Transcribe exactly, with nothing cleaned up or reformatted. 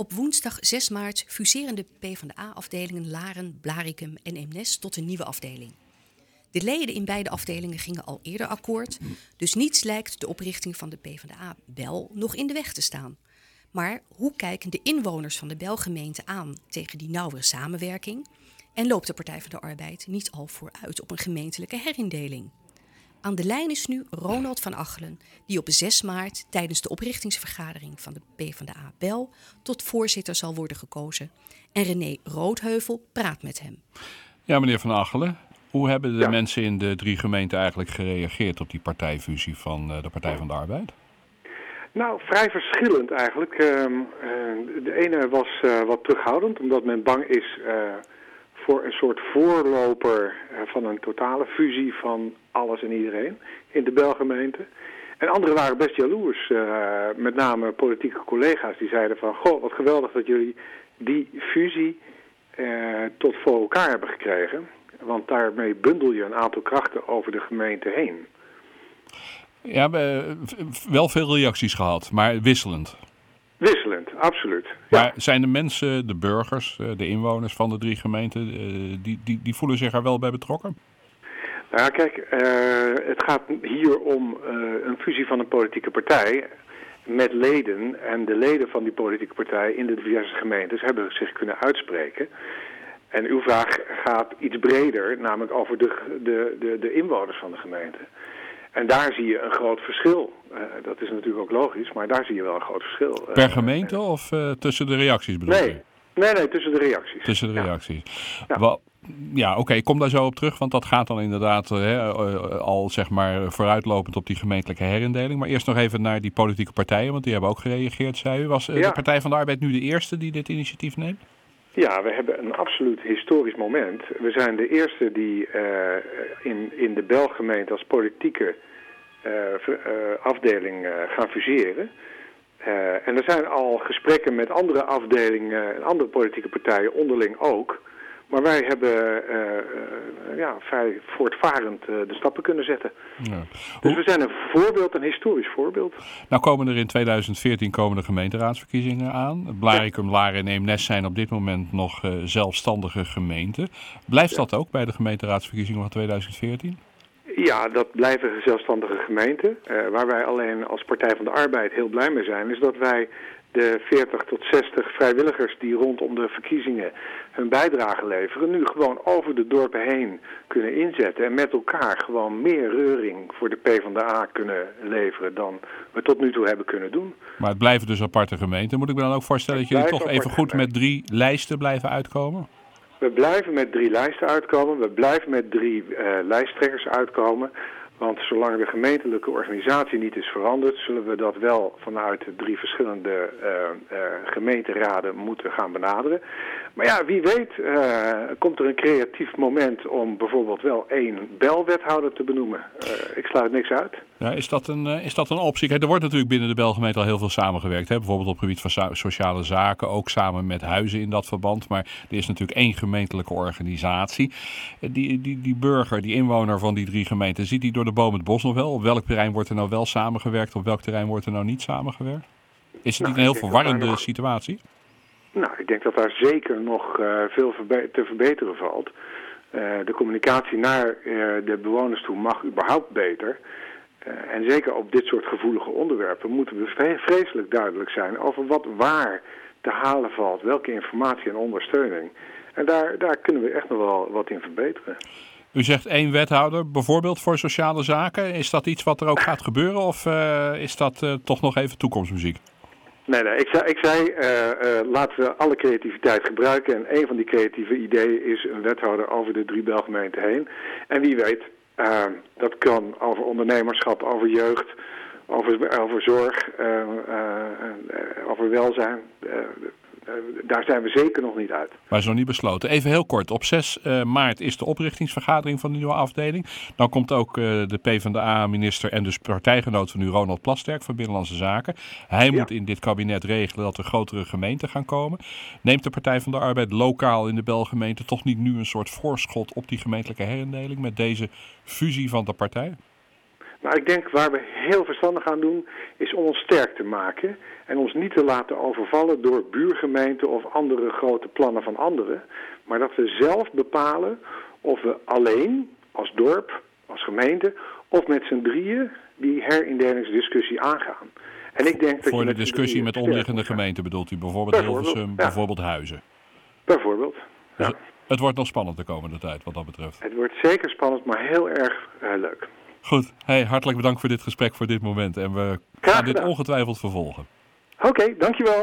Op woensdag zes maart fuseren de PvdA-afdelingen Laren, Blaricum en Eemnes tot een nieuwe afdeling. De leden in beide afdelingen gingen al eerder akkoord, dus niets lijkt de oprichting van de PvdA-Bel nog in de weg te staan. Maar hoe kijken de inwoners van de Belgemeente aan tegen die nauwere samenwerking? En loopt de Partij van de Arbeid niet al vooruit op een gemeentelijke herindeling? Aan de lijn is nu Ronald van Achelen, die op zes maart tijdens de oprichtingsvergadering van de PvdA-Bel tot voorzitter zal worden gekozen. En René Roodheuvel praat met hem. Ja, meneer Van Achelen, hoe hebben de Ja. mensen in de drie gemeenten eigenlijk gereageerd op die partijfusie van uh, de Partij van de Arbeid? Nou, vrij verschillend eigenlijk. Uh, uh, de ene was uh, wat terughoudend, omdat men bang is uh, voor een soort voorloper uh, van een totale fusie van alles en iedereen in de Belgemeente. En anderen waren best jaloers, uh, met name politieke collega's die zeiden van, goh, wat geweldig dat jullie die fusie uh, tot voor elkaar hebben gekregen. Want daarmee bundel je een aantal krachten over de gemeente heen. Ja, we hebben wel veel reacties gehad, maar wisselend. Wisselend, absoluut. Maar Ja. zijn de mensen, de burgers, de inwoners van de drie gemeenten, die, die, die voelen zich er wel bij betrokken? Nou ja, kijk, uh, het gaat hier om uh, een fusie van een politieke partij met leden. En de leden van die politieke partij in de diverse gemeentes hebben zich kunnen uitspreken. En uw vraag gaat iets breder, namelijk over de, de, de, de inwoners van de gemeente. En daar zie je een groot verschil. Uh, dat is natuurlijk ook logisch, maar daar zie je wel een groot verschil. Per gemeente uh, of uh, tussen de reacties bedoel je? Nee, nee, nee, tussen de reacties. Tussen de ja. reacties. Ja, Wel, ja oké, okay, ik kom daar zo op terug, want dat gaat dan inderdaad uh, uh, al zeg maar vooruitlopend op die gemeentelijke herindeling. Maar eerst nog even naar die politieke partijen, want die hebben ook gereageerd, zei u. Was uh, ja. de Partij van de Arbeid nu de eerste die dit initiatief neemt? Ja, we hebben een absoluut historisch moment. We zijn de eerste die uh, in, in de Belgemeente als politieke uh, uh, afdeling uh, gaan fuseren. Uh, en er zijn al gesprekken met andere afdelingen en andere politieke partijen onderling ook. Maar wij hebben uh, uh, ja, vrij voortvarend uh, de stappen kunnen zetten. Ja. Dus we zijn een voorbeeld, een historisch voorbeeld. Nou komen er in tweeduizend veertien komen de gemeenteraadsverkiezingen aan. Blaricum, Laren en Eemnes zijn op dit moment nog uh, zelfstandige gemeenten. Blijft Ja. dat ook bij de gemeenteraadsverkiezingen van tweeduizend veertien? Ja, dat blijven zelfstandige gemeenten. Uh, waar wij alleen als Partij van de Arbeid heel blij mee zijn, is dat wij de veertig tot zestig vrijwilligers die rondom de verkiezingen hun bijdrage leveren, nu gewoon over de dorpen heen kunnen inzetten en met elkaar gewoon meer reuring voor de PvdA kunnen leveren dan we tot nu toe hebben kunnen doen. Maar het blijven dus aparte gemeenten. Moet ik me dan ook voorstellen dat jullie toch even goed met drie lijsten blijven uitkomen? We blijven met drie lijsten uitkomen. We blijven met drie uh, lijsttrekkers uitkomen. Want zolang de gemeentelijke organisatie niet is veranderd, zullen we dat wel vanuit de drie verschillende uh, uh, gemeenteraden moeten gaan benaderen. Maar ja, wie weet uh, komt er een creatief moment om bijvoorbeeld wel één belwethouder te benoemen. Uh, ik sluit niks uit. Ja, is dat een, uh, is dat een optie? Kijk, er wordt natuurlijk binnen de Belgemeente al heel veel samengewerkt. Hè? Bijvoorbeeld op het gebied van so- sociale zaken, ook samen met huizen in dat verband. Maar er is natuurlijk één gemeentelijke organisatie. Die, die, die burger, die inwoner van die drie gemeenten, ziet die door de boom het bos nog wel? Op welk terrein wordt er nou wel samengewerkt? Op welk terrein wordt er nou niet samengewerkt? Is het Nou, niet een heel ik denk verwarrende dat daar nog- situatie? Nou, ik denk dat daar zeker nog uh, veel verbe- te verbeteren valt. Uh, de communicatie naar uh, de bewoners toe mag überhaupt beter. Uh, en zeker op dit soort gevoelige onderwerpen moeten we vre- vreselijk duidelijk zijn over wat waar te halen valt, welke informatie en ondersteuning. En daar, daar kunnen we echt nog wel wat in verbeteren. U zegt één wethouder, bijvoorbeeld voor sociale zaken. Is dat iets wat er ook gaat gebeuren of uh, is dat uh, toch nog even toekomstmuziek? Nee, nee, ik zei, ik zei uh, uh, laten we alle creativiteit gebruiken. En een van die creatieve ideeën is een wethouder over de drie Belgemeenten heen. En wie weet, uh, dat kan over ondernemerschap, over jeugd, over, over zorg, uh, uh, uh, over welzijn. Uh, Uh, daar zijn we zeker nog niet uit. Maar is nog niet besloten. Even heel kort. Op zes maart is de oprichtingsvergadering van de nieuwe afdeling. Dan komt ook uh, de PvdA-minister en dus partijgenoot van u, Ronald Plasterk van Binnenlandse Zaken. Hij ja. moet in dit kabinet regelen dat er grotere gemeenten gaan komen. Neemt de Partij van de Arbeid lokaal in de Belgemeente toch niet nu een soort voorschot op die gemeentelijke herindeling met deze fusie van de partij? Nou, ik denk waar we heel verstandig aan doen, is om ons sterk te maken en ons niet te laten overvallen door buurgemeenten of andere grote plannen van anderen, maar dat we zelf bepalen of we alleen, als dorp, als gemeente, of met z'n drieën die herindelingsdiscussie aangaan. En ik denk dat Voor je de discussie met omliggende gemeenten bedoelt u bijvoorbeeld, bijvoorbeeld Hilversum, ja. bijvoorbeeld Huizen? Bijvoorbeeld, dus ja. Het wordt nog spannend de komende tijd wat dat betreft. Het wordt zeker spannend, maar heel erg uh, leuk. Goed, hey, hartelijk bedankt voor dit gesprek, voor dit moment. En we Graag gaan dit gedaan. ongetwijfeld vervolgen. Oké, okay, dankjewel.